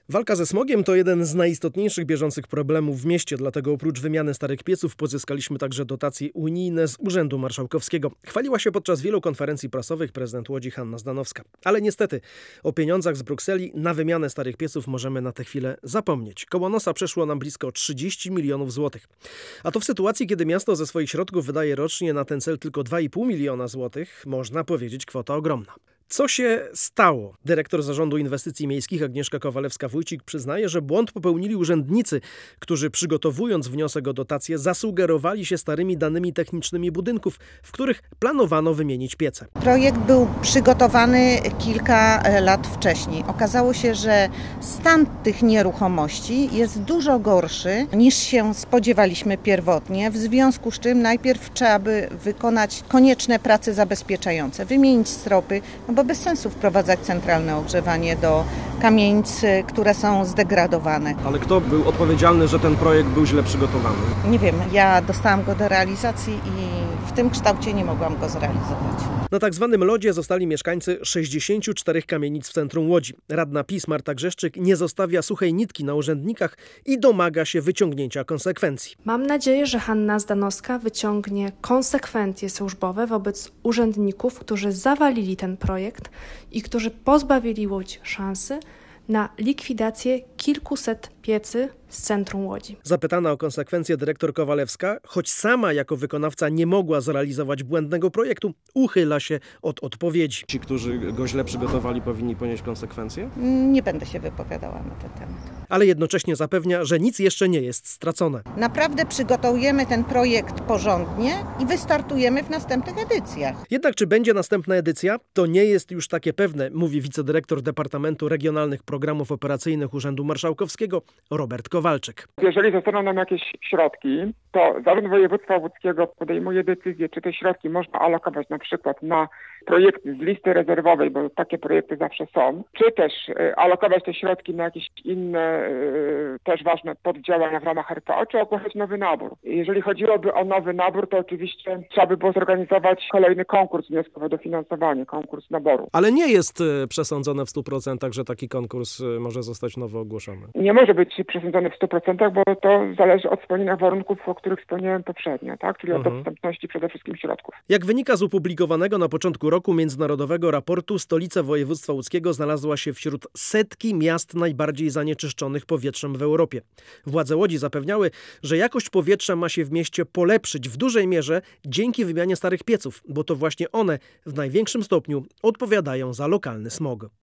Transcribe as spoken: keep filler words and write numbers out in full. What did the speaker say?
Walka ze smogiem to jeden z najistotniejszych bieżących problemów w mieście, dlatego oprócz wymiany starych pieców pozyskaliśmy także dotacje unijne z Urzędu Marszałkowskiego. Chwaliła się podczas wielu konferencji prasowych prezydent Łodzi Hanna Zdanowska. Ale niestety o pieniądzach z Brukseli na wymianę starych pieców możemy na tę chwilę zapomnieć. Koło nosa przeszło nam blisko trzydzieści milionów złotych. A to w sytuacji, kiedy miasto ze swoich środków wydaje rocznie na ten cel tylko dwa i pół miliona złotych, można powiedzieć kwota ogromna. Co się stało? Dyrektor Zarządu Inwestycji Miejskich Agnieszka Kowalewska-Wójcik przyznaje, że błąd popełnili urzędnicy, którzy przygotowując wniosek o dotację zasugerowali się starymi danymi technicznymi budynków, w których planowano wymienić piece. Projekt był przygotowany kilka lat wcześniej. Okazało się, że stan tych nieruchomości jest dużo gorszy niż się spodziewaliśmy pierwotnie, w związku z czym najpierw trzeba by wykonać konieczne prace zabezpieczające, wymienić stropy, bo bez sensu wprowadzać centralne ogrzewanie do kamienic, które są zdegradowane. Ale kto był odpowiedzialny, że ten projekt był źle przygotowany? Nie wiem, ja dostałam go do realizacji i w tym kształcie nie mogłam go zrealizować. Na tak zwanym lodzie zostali mieszkańcy sześćdziesięciu czterech kamienic w centrum Łodzi. Radna PiS Marta Grzeszczyk nie zostawia suchej nitki na urzędnikach i domaga się wyciągnięcia konsekwencji. Mam nadzieję, że Hanna Zdanowska wyciągnie konsekwencje służbowe wobec urzędników, którzy zawalili ten projekt i którzy pozbawili Łódź szansy na likwidację kilkuset piecy z centrum Łodzi. Zapytana o konsekwencje dyrektor Kowalewska, choć sama jako wykonawca nie mogła zrealizować błędnego projektu, uchyla się od odpowiedzi. Ci, którzy go źle przygotowali, powinni ponieść konsekwencje? Nie będę się wypowiadała na ten temat. Ale jednocześnie zapewnia, że nic jeszcze nie jest stracone. Naprawdę przygotujemy ten projekt porządnie i wystartujemy w następnych edycjach. Jednak czy będzie następna edycja? To nie jest już takie pewne, mówi wicedyrektor Departamentu Regionalnych Programów Operacyjnych Urzędu Marszałkowskiego Robert Kowalczyk. Jeżeli zostaną nam jakieś środki, to Zarząd Województwa Łódzkiego podejmuje decyzję, czy te środki można alokować na przykład na projekty z listy rezerwowej, bo takie projekty zawsze są, czy też alokować te środki na jakieś inne też ważne poddziałania w ramach R P O, czy ogłaszać nowy nabór. Jeżeli chodziłoby o nowy nabór, to oczywiście trzeba by było zorganizować kolejny konkurs wniosków o dofinansowanie, konkurs naboru. Ale nie jest przesądzone w stu procentach, że taki konkurs może zostać nowo ogłoszony. Nie może być przesądzony w stu procentach, bo to zależy od spełnienia warunków, o których wspomniałem poprzednio, tak? Czyli mhm. od dostępności przede wszystkim środków. Jak wynika z opublikowanego na początku roku międzynarodowego raportu, stolica województwa łódzkiego znalazła się wśród setki miast najbardziej zanieczyszczonych powietrzem w Europie. Władze Łodzi zapewniały, że jakość powietrza ma się w mieście polepszyć w dużej mierze dzięki wymianie starych pieców, bo to właśnie one w największym stopniu odpowiadają za lokalny smog.